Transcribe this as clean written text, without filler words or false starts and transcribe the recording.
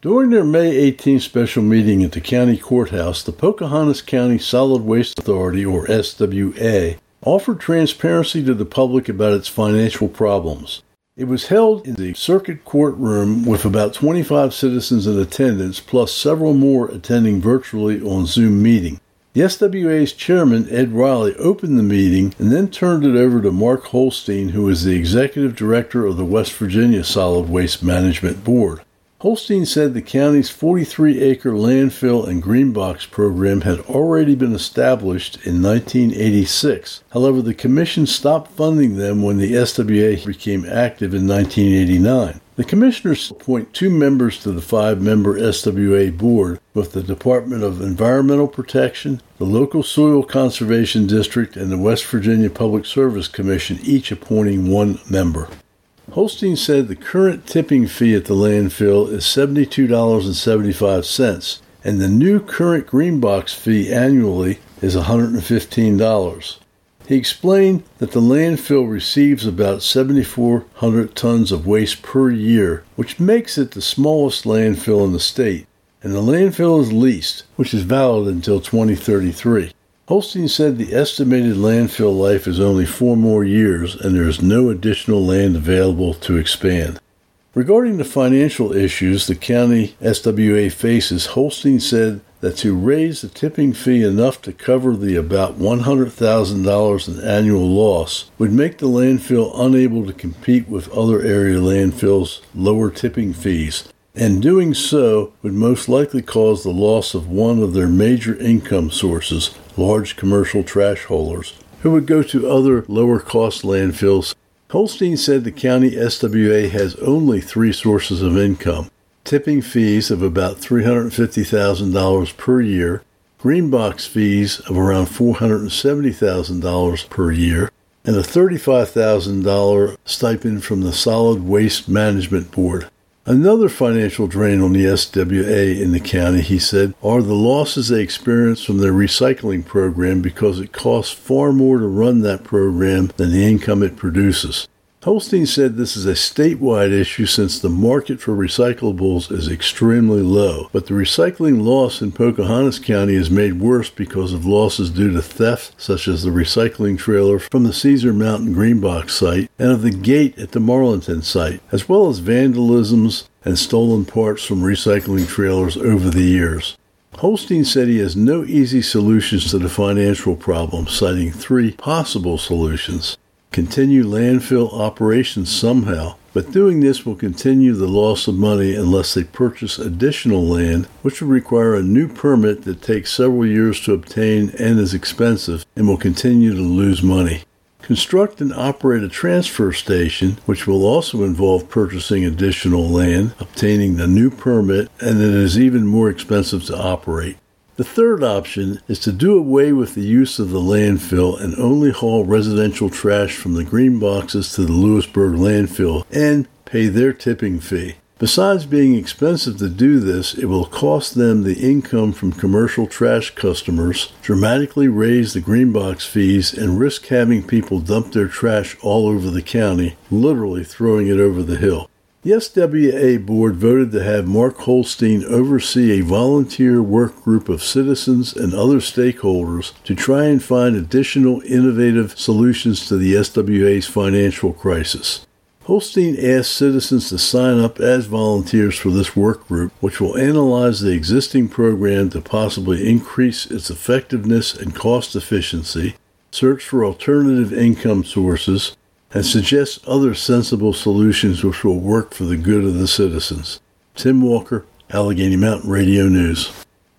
During their May 18th special meeting at the county courthouse, the Pocahontas County Solid Waste Authority, or SWA, offered transparency to the public about its financial problems. It was held in the circuit courtroom with about 25 citizens in attendance, plus several more attending virtually on Zoom meeting. The SWA's chairman, Ed Riley, opened the meeting and then turned it over to Mark Holstein, who is the executive director of the West Virginia Solid Waste Management Board. Holstein said the county's 43-acre landfill and greenbox program had already been established in 1986. However, the commission stopped funding them when the SWA became active in 1989. The commissioners appoint 2 members to the 5-member SWA board, with the Department of Environmental Protection, the local Soil Conservation District, and the West Virginia Public Service Commission each appointing 1 member. Holstein said the current tipping fee at the landfill is $72.75, and the new current greenbox fee annually is $115. He explained that the landfill receives about 7,400 tons of waste per year, which makes it the smallest landfill in the state, and the landfill is leased, which is valid until 2033. Holstein said the estimated landfill life is only 4 more years and there is no additional land available to expand. Regarding the financial issues the county SWA faces, Holstein said that to raise the tipping fee enough to cover the about $100,000 in annual loss would make the landfill unable to compete with other area landfills' lower tipping fees, and doing so would most likely cause the loss of one of their major income sources, large commercial trash haulers, who would go to other lower-cost landfills. Holstein said the county SWA has only 3 sources of income: tipping fees of about $350,000 per year, greenbox fees of around $470,000 per year, and a $35,000 stipend from the Solid Waste Management Board. Another financial drain on the SWA in the county, he said, are the losses they experience from their recycling program because it costs far more to run that program than the income it produces. Holstein said this is a statewide issue since the market for recyclables is extremely low, but the recycling loss in Pocahontas County is made worse because of losses due to theft, such as the recycling trailer from the Cedar Mountain Greenbox site and of the gate at the Marlinton site, as well as vandalisms and stolen parts from recycling trailers over the years. Holstein said he has no easy solutions to the financial problem, citing 3 possible solutions. Continue landfill operations somehow, but doing this will continue the loss of money unless they purchase additional land, which will require a new permit that takes several years to obtain and is expensive and will continue to lose money. Construct and operate a transfer station, which will also involve purchasing additional land, obtaining the new permit, and it is even more expensive to operate. The third option is to do away with the use of the landfill and only haul residential trash from the green boxes to the Lewisburg landfill and pay their tipping fee. Besides being expensive to do this, it will cost them the income from commercial trash customers, dramatically raise the greenbox fees, and risk having people dump their trash all over the county, literally throwing it over the hill. The SWA board voted to have Mark Holstein oversee a volunteer work group of citizens and other stakeholders to try and find additional innovative solutions to the SWA's financial crisis. Holstein asked citizens to sign up as volunteers for this work group, which will analyze the existing program to possibly increase its effectiveness and cost efficiency, search for alternative income sources, and suggest other sensible solutions which will work for the good of the citizens. Tim Walker, Allegheny Mountain Radio News.